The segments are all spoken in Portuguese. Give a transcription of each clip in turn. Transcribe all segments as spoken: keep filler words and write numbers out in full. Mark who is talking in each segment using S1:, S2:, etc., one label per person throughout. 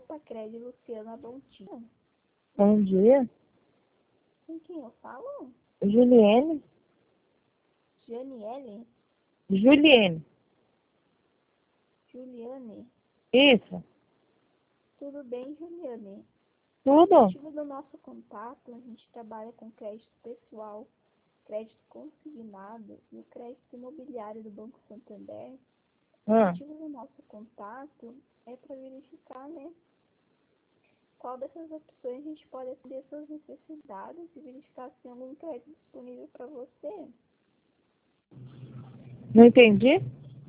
S1: Pacred, Luciana, bom dia.
S2: Bom dia.
S1: Com quem eu falo?
S2: Juliene.
S1: Janiele?
S2: Juliene.
S1: Juliane?
S2: Isso.
S1: Tudo bem, Juliane?
S2: Tudo?
S1: O motivo do nosso contato, a gente trabalha com crédito pessoal, crédito consignado e o crédito imobiliário do Banco Santander. O
S2: Ah,
S1: motivo do nosso contato é para verificar, né, qual dessas opções a gente pode atender suas necessidades e verificar se tem algum crédito disponível para você.
S2: não entendi?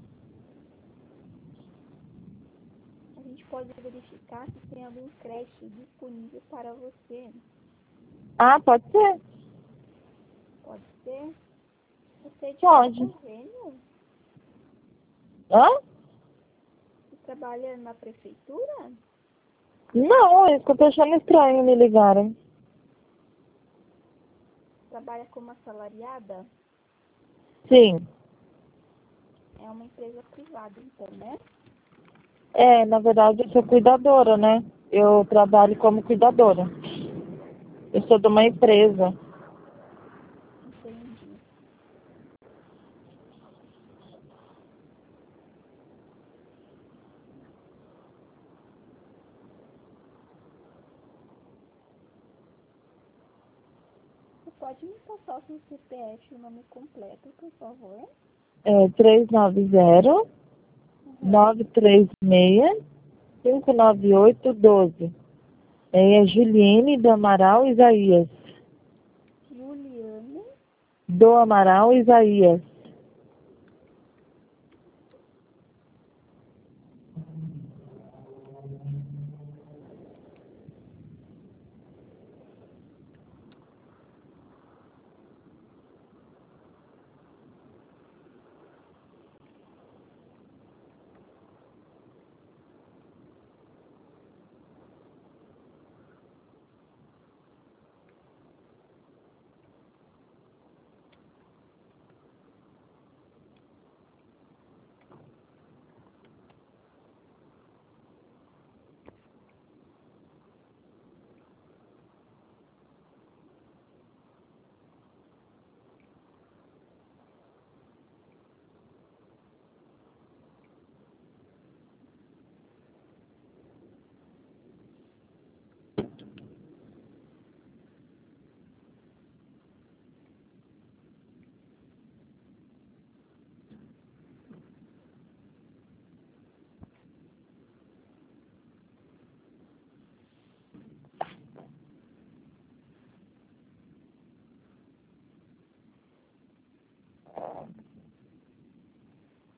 S1: A gente pode verificar se tem algum crédito disponível para você.
S2: Ah, pode ser?
S1: Pode ser? Você é de qual
S2: Pode.
S1: convênio?
S2: Hã?
S1: Você trabalha na prefeitura?
S2: Não, é que eu tô achando estranho me ligarem.
S1: Trabalha como assalariada?
S2: Sim.
S1: É uma empresa privada, então, né?
S2: É, na verdade eu sou cuidadora, né? Eu trabalho como cuidadora. Eu sou de uma empresa.
S1: Entendi. Você pode me passar o seu C P F e o nome completo, por favor?
S2: É três nove zero,
S1: Uhum.
S2: nove três seis, cinco nove oito um dois. É Juliene do Amaral Isaías.
S1: Juliane.
S2: Do Amaral Isaías.